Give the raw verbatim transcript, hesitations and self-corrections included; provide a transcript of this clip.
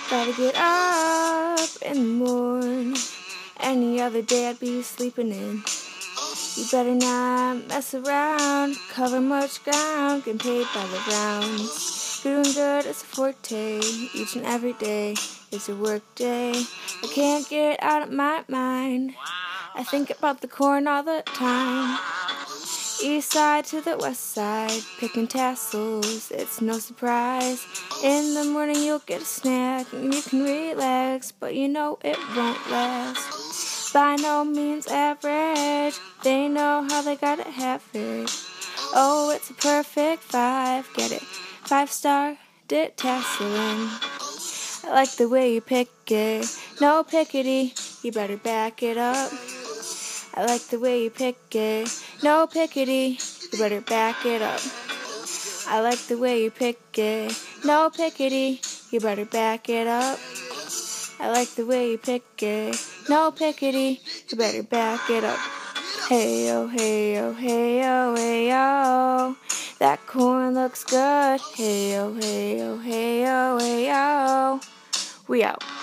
Gotta get up in the morning. Any other day I'd be sleeping in. You better not mess around, cover much ground, getting paid by the rounds. Doing good is a forte, each and every day is a work day. I can't get out of my mind, I think about the corn all the time. East side to the west side, picking tassels, it's no surprise. In the morning you'll get a snack and you can relax, but you know it won't last. By no means average, they know how they gotta have it. Oh, it's a perfect five, get it? Five star, did tasseling. I like the way you pick it, no pickety, you better back it up. I like the way you pick it, no pickety, you better back it up. I like the way you pick it, no pickety, you better back it up. I like the way you pick it, no pickety, you better back it up. Hey yo, hey yo, hey yo, hey yo, that corn looks good. Hey yo, hey yo, hey yo, hey yo, we out.